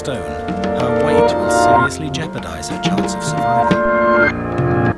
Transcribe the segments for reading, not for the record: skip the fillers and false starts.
stone, her weight will seriously jeopardize her chance of survival.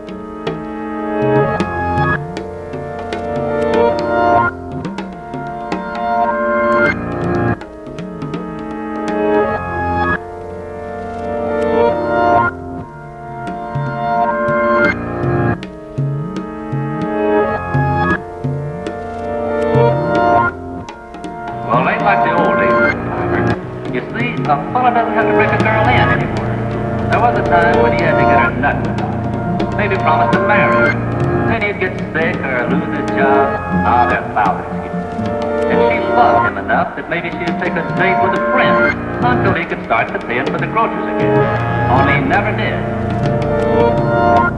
Well, it ain't like the old days, Farmer. You see, a fella doesn't have to break a girl in anymore. There was a time when he had to get her nut without. Maybe promise to marry her. Then he'd get sick or lose his job. Ah, they're lousy excuses. And she loved him enough that maybe she'd take a date with a friend until he could start to paying for the groceries again. Only he never did.